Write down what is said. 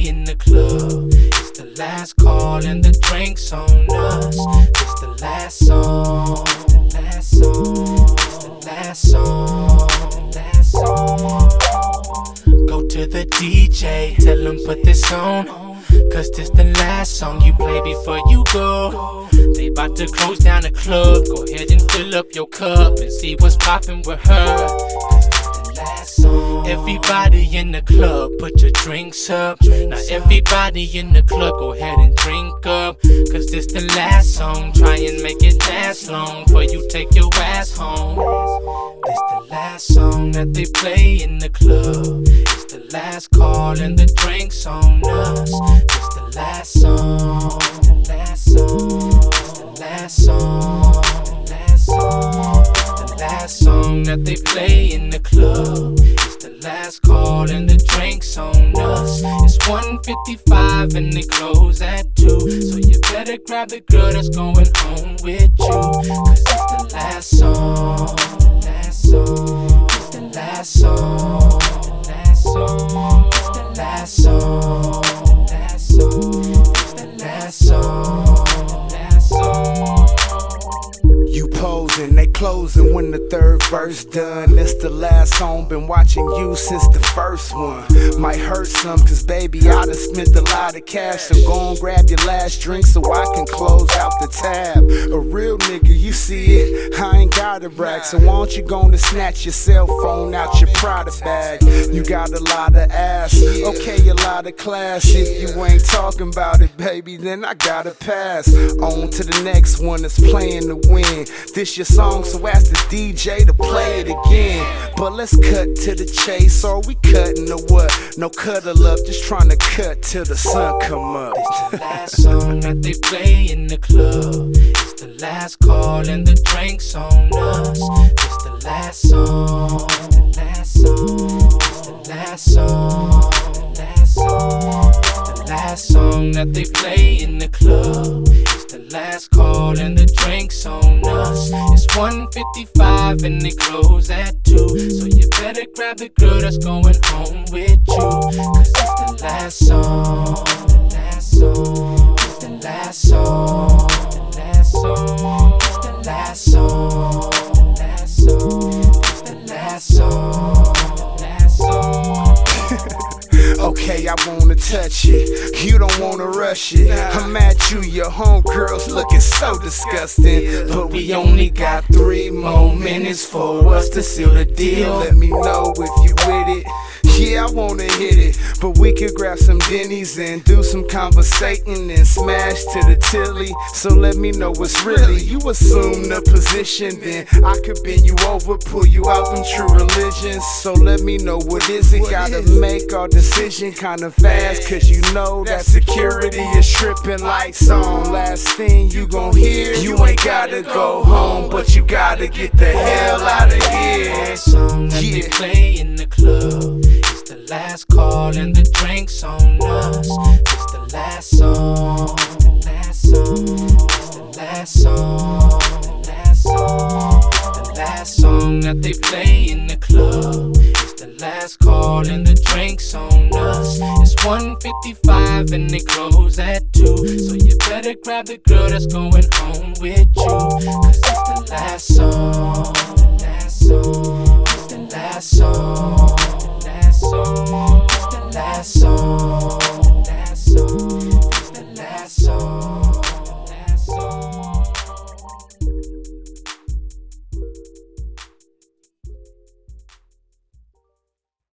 play in the club. It's the last call and the drinks on us. It's the last song. The last song. It's the last song. The last song. Go to the DJ, tell him put this on, cause this the last song you play before you go. They about to close down the club. Go ahead and fill up your cup and see what's poppin' with her. Everybody in the club, put your drinks up. Now everybody in the club, go ahead and drink up, cause this the last song. Try and make it last long before you take your ass home. This the last song that they play in the club. It's the last call and the drinks on us. This the last song. The last song. It's the last song. The last song. It's the last song that they play in the club. Last call and the drinks on us. It's 1:55 and they close at 2. So you better grab the girl that's going home with you, cause it's the last song. The last song. It's the last song. The last song. It's the last song. The last song. It's the last song. The last song. You posing, they closing when the third verse done. That's the last song, been watching you since the first one. Might hurt some, cause baby, I done spent a lot of cash. So go and grab your last drink so I can close out the tab. A real nigga, you see it, I ain't gotta brag. So why don't you go and snatch your cell phone out your Prada bag. You got a lot of ass, okay, a lot of class. If you ain't talking about it, baby, then I gotta pass. On to the next one that's playing to win. This your song, so ask the DJ to play it again. But let's cut to the chase, or we cutting or what? No cuddle up, just trying to cut till the sun come up. It's the last song that they play in the club. It's the last call and the drinks on us. It's the last song. The last song. It's the last song. The last song. It's the last song that they play in the club. The last call and the drinks on us. It's 1:55 and they close at 2. So you better grab the girl that's going home with you, cause it's the last song. The last song. It's the last song. The last song. It's the last song. The last song. It's the last song. The last song. Okay, I wanna touch it, you don't wanna rush it. I'm at you, your homegirl's looking so disgusting. But we only got 3 more minutes for us to seal the deal. Let me know if you with it. Yeah, I wanna hit it, but we could grab some Denny's and do some conversating and smash to the tilly. So let me know what's really. You assume the position, then I could bend you over, pull you out from true religions. So let me know what is it. Gotta make our decision kinda fast, cause you know that security is tripping. Lights on, last thing you gon' hear. You ain't gotta go home, but you gotta get the hell out of here. Song that they play in the club. It's the last call and the drinks on us. It's the last song. The last song. It's the last song. The last song. It's the last song that they play in the club. It's the last call and the drinks on us. It's 1:55 and they close at 2. So you better grab the girl that's going home with you,